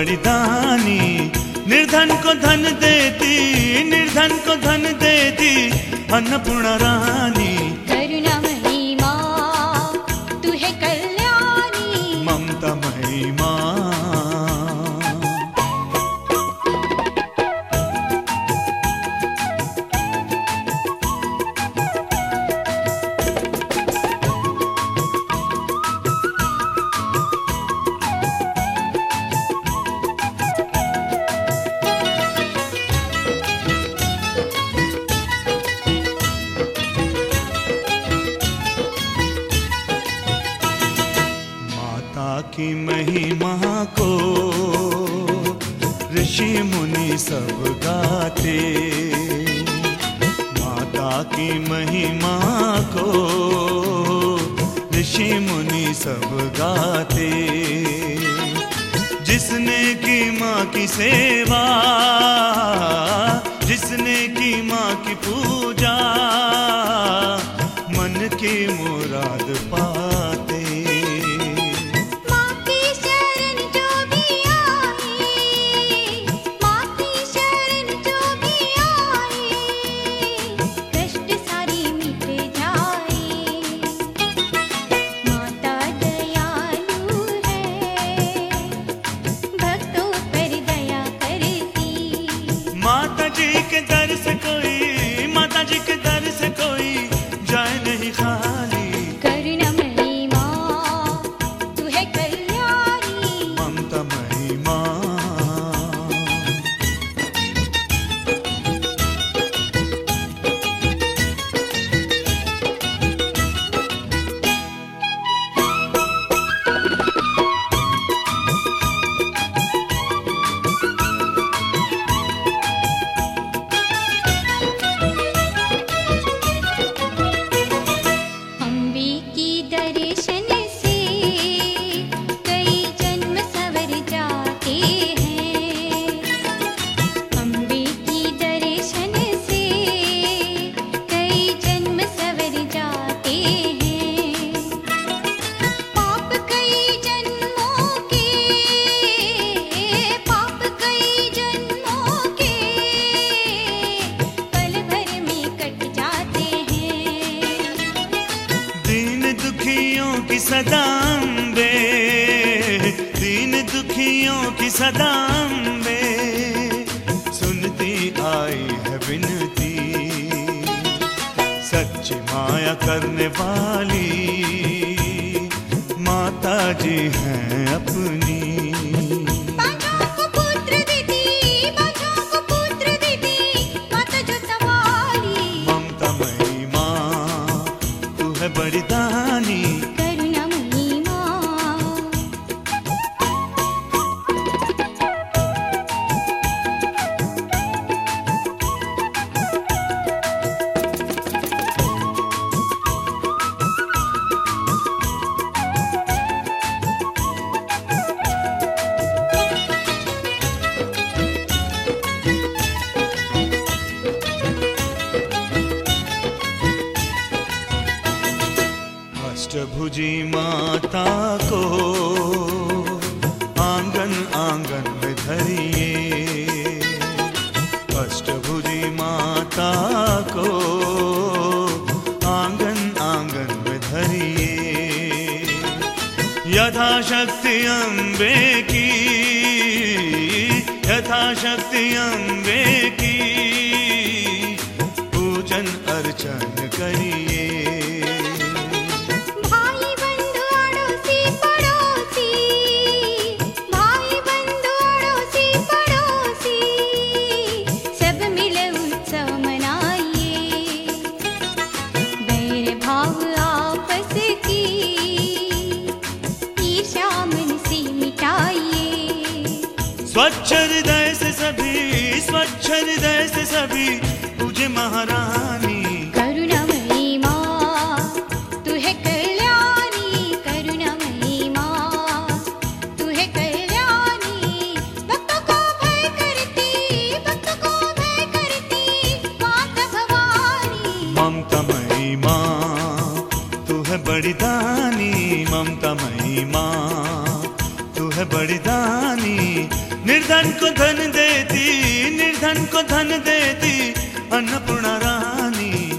बड़ी दानी। निर्धन को धन देती, निर्धन को धन देती अन्नपूर्णा रानी। करुणामयी माँ तू है कल्याणी, ममतामयी माँ। की महिमा को ऋषि मुनि सब गाते, माता की महिमा को ऋषि मुनि सब गाते। जिसने की माँ की सेवा, जिसने की माँ की पूजा, मन की मुराद पाते। माता जी के दर से कोई, माता जी के दर से कोई जाए नहीं खाली। करुणामयी माँ तू है कल्याणी, ममतामयी माँ। की सदा अम्बे, दीन दुखियों की सदा अम्बे, सुनती आई है विनती। सच्ची माया करने वाली माता जी हैं अपनी। ममतामयी माँ तू है बड़ी दानी। अष्टभुजी माता को आंगन आंगन में धरिए। अष्टभुजी माता को आंगन आंगन में धरिए। यथाशक्ति अम्बे की, यथाशक्ति अम्बे की पूजन अर्चन करिए। स्वच्छ हृदय से सभी, स्वच्छ हृदय से सभी पूजे महारानी। करुणामयी माँ तू है कल्याणी, करुणामयी माँ तू है कल्याणी। भक्तों को भय करती, भक्तों को भय करती माता भवानी। ममतामयी माँ तू है बड़ी दानी। ममतामयी माँ तू है बड़ी दानी। निर्धन को धन देती, निर्धन को धन देती अन्नपूर्णा रानी।